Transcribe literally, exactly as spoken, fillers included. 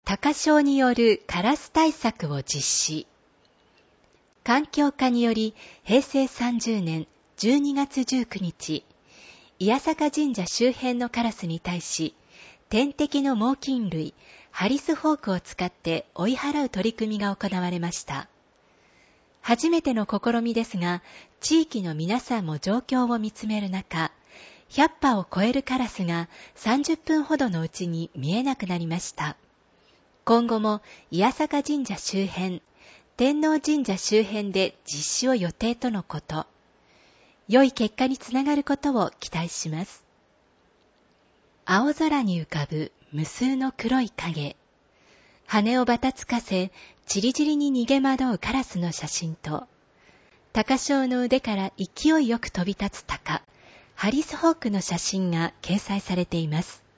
高潮によるカラス対策を実施。環境課によりへいせいさんじゅうねんじゅうにがつじゅうくにち、伊八坂神社周辺のカラスに対し、天敵の猛禽類、ハリスホークを使って追い払う取り組みが行われました。初めての試みですが、地域の皆さんも状況を見つめる中、ひゃっぱを超えるカラスがさんじゅっぷんほどのうちに見えなくなりました。今後も伊八坂神社周辺、天王神社周辺で実施を予定とのこと。良い結果につながることを期待します。青空に浮かぶ無数の黒い影。羽をばたつかせ、ちりぢりに逃げ惑うカラスの写真と、高潮の腕から勢いよく飛び立つ鷹、ハリスホークの写真が掲載されています。